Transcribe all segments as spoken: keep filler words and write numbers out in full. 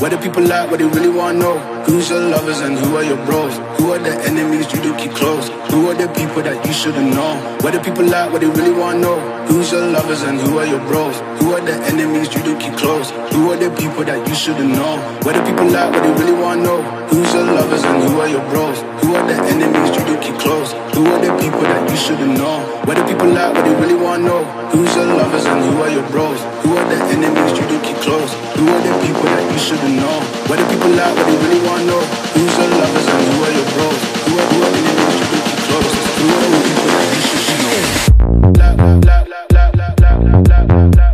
What do people like, what they really wanna know? Who's your lovers and who are your bros? Who are the enemies you do keep close? Who are the people that you shouldn't know? What do people like, what they really wanna know? Who's your lovers and who are your bros? Who are the enemies you do keep close? Who are the people that you shouldn't know? What do people like, what they really wanna know? Who's your lovers and who are your bros? Who are the enemies you do keep close? Who are the people that you shouldn't know? What do people like, what they really wanna know? Who's your lovers and who are your bros? Who are the enemies you do keep close? Who are the people that you shouldn't know? What do people like, what they really wanna know? Who's your lovers and who are your bros? Who are, who are the enemies you do keep close? Who are the people that you shouldn't know? La la la la la la la la la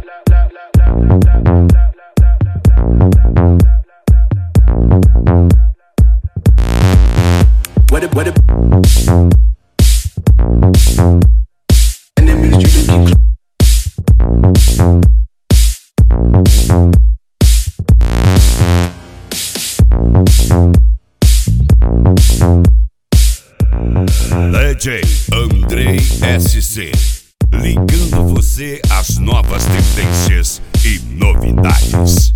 What if, what if enemies you do keep close? D J Andrei S C, ligando você às novas tendências e novidades.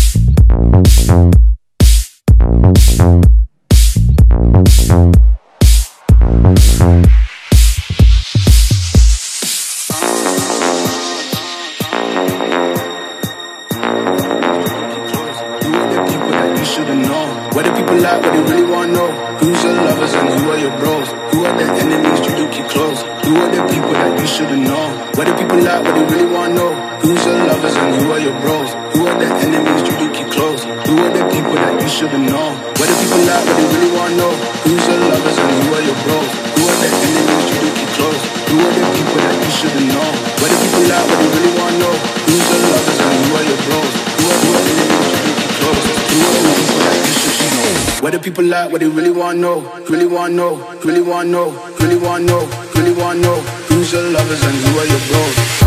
What do people like, what they really wanna know? Who's your lovers and who are your bros? Who are the enemies you do keep close? Who are the people that you shouldn't know? What do people like, what they really wanna know? Who's your lovers and who are your bros? Who are the enemies you do keep close? Who are the people that you shouldn't know? What do people like, what they really wanna know? Who's your lovers and who are your bros? Who are the enemies you do keep close? Who are the people that you shouldn't know? What do people like, what they really wanna know? Who's your lovers and who are your bros? Who are, who are the enemies you do keep close? Who are the people that you shouldn't know? What do people like, what they really wanna know? Really wanna know, really wanna know, really wanna know, really wanna know. Who's your lovers and who are your bros?